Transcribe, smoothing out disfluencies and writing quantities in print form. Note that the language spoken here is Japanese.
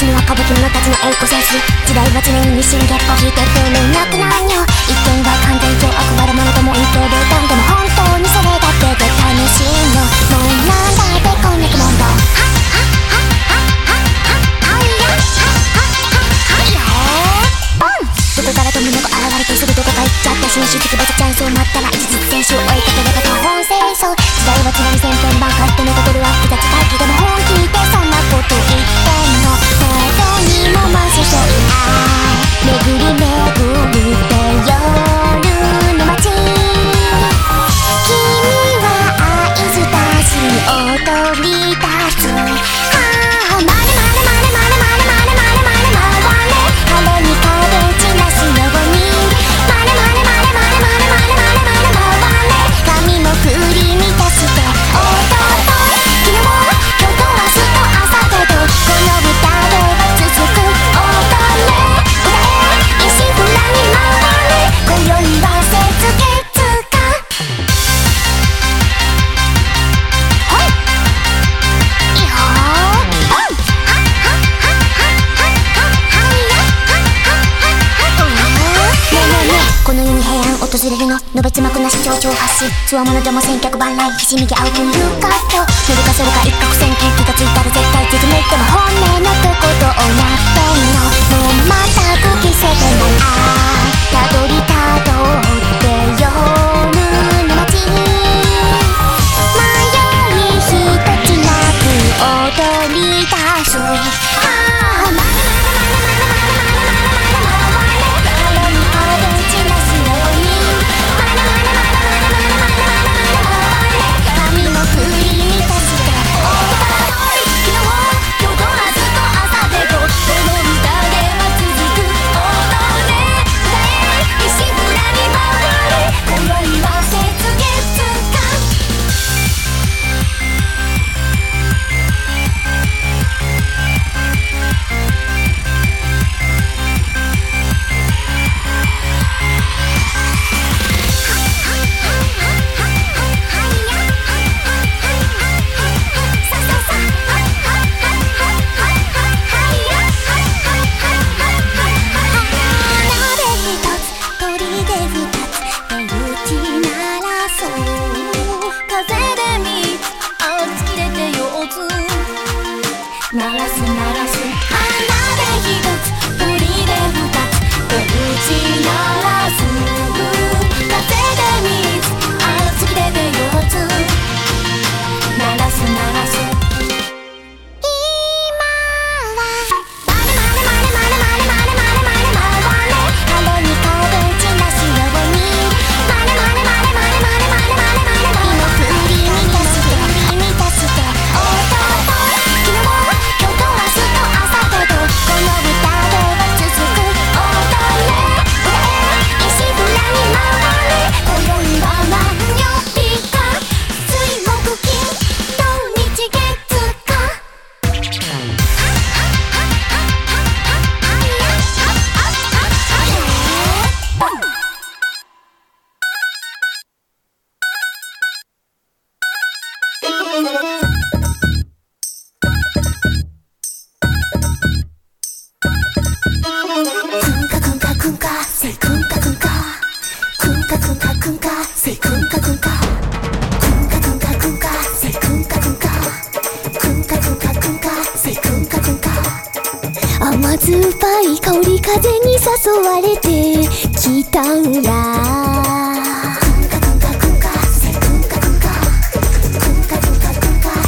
死ぬ若ぶき者たちの栄光戦士。時代は常に日進月歩引いて不明なくないよ。一見は完全上悪魔のものとも言ってる。でも本当にそれだって絶対に真のもうなんだってこんなく問答。どこからともなく現れてすぐどこか行っちゃって紳士的バチャチャンスを待ったら一日選手を追いかければ途方清掃。時代は常に千変万化ってメタトルは複雑回帰。でも本気でそんなこと言ってんの程にも満州少巡り巡って夜の街。君は合図出し踊り出す。まるまるまるまるまるまるまるまるまるね。晴れに壁散らすようにまるまるまるまるまるまるまるまるまるね。髪も振り満たしておととい昨日今日と明日と明後日とこの歌では続く踊れ歌え石ふらに回れ今宵は雪月か。はいいいよこの世に平安訪れるののべつ幕なし情緒発しつわものども千客万来ひしみき合う君いうかと乗るかそるか一攫千金気がついたら絶対絶命でも本音のとことをやってんのもう全く奇跡ないたどりたどって夜の街迷い一つなく踊り出す。甘酸っぱい香り風に誘われてきたんや。